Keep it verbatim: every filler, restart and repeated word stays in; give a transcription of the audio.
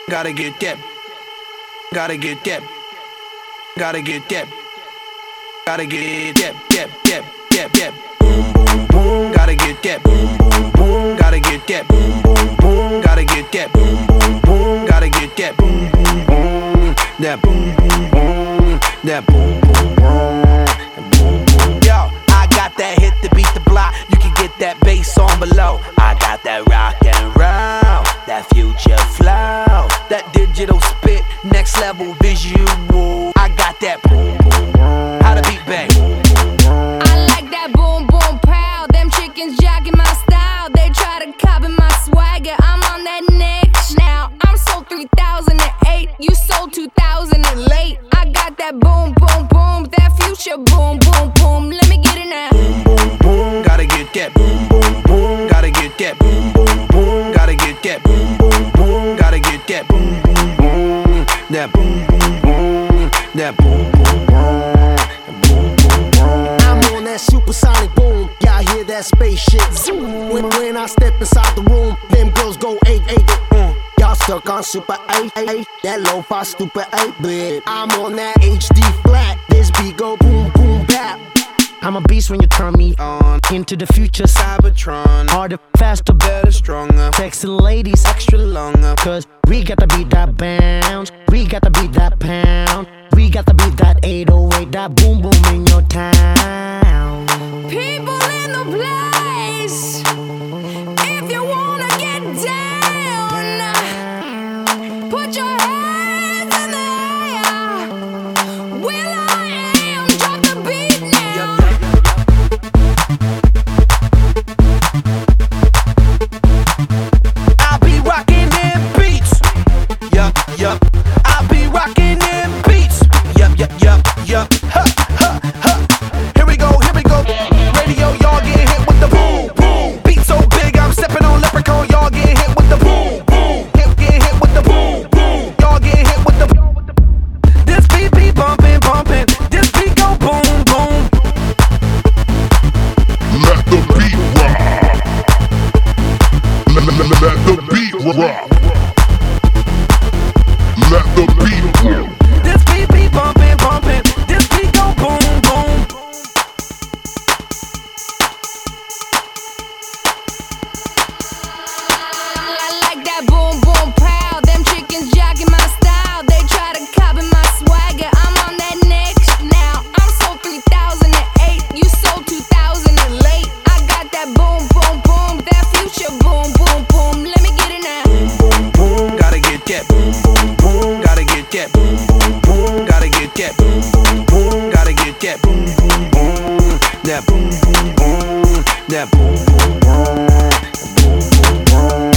Gotta get that. Gotta get that. Gotta get that. Gotta get that. That. That. That. That. Boom boom boom. Gotta get that. Boom boom boom. Gotta get that. Boom boom boom. Gotta get that. Boom boom boom. Gotta get that. Boom boom boom. That boom boom boom. That boom boom boom. Yo, I got that hit to beat the block. You can get that bass on below. I got that rock and roll, that future flow, that digital spit, next level visual. I got that boom boom boom. How the beat bang? I like that boom boom pow. Them chickens jacking my style. They try to copy my swagger. I'm on that next now. I'm sold three thousand eight. You sold two thousand late. I got that boom boom boom. That future boom boom boom. Let me get it now. Boom boom boom. Gotta get that boom boom boom. Gotta get that boom boom boom. Gotta get that boom boom boom. Gotta get that boom boom boom. That boom boom boom. That boom boom boom. I'm on that supersonic boom. Y'all hear that spaceship zoom. When, when I step inside the room, them girls go eight eight. Uh. Y'all stuck on super eight eight. That lo-fi stupid eight bit. I'm on that H D flat. This beat go boom boom bap. I'm a beast when you turn me on. Into the future, Cybertron. Harder, faster, better, stronger. Sexy ladies, extra longer. Cause we got to beat that bounce. We got to beat that pound. We got to beat that eight oh eight. That boom boom in your town. People in the place. If you wanna get down, put your hands in the air. Will I am, drop the beat now. I'll be rocking them beats. Yup, yup. I'll be rocking them beats. Yup, yup, yup, yup. Ha, ha, ha. Here we go, here we go. Radio, y'all get hit with the boom, boom. Beat so big, I'm stepping on leprechaun. Y'all get hit with the boom, boom. Hip get hit with the boom, boom. Y'all get hit with the. This beat be bumping, bumping. This beat go boom, boom. Let the beat rock. Let, let, let, let the beat rock. Let the beat rock. This beat be bumping, bumping. This beat go boom, boom. I like that boom boom pow. Them chickens jacking my style. They try to copy my swagger. I'm on that next now. I'm sold three thousand eight. You sold two thousand late. I got that boom boom boom. That future boom boom boom. Let me get it now. Boom boom boom. Gotta get that boom boom boom. Gotta get that boom boom boom. Gotta get that boom boom boom. Gotta get that boom boom boom. That boom boom boom. That boom boom boom. Boom boom boom.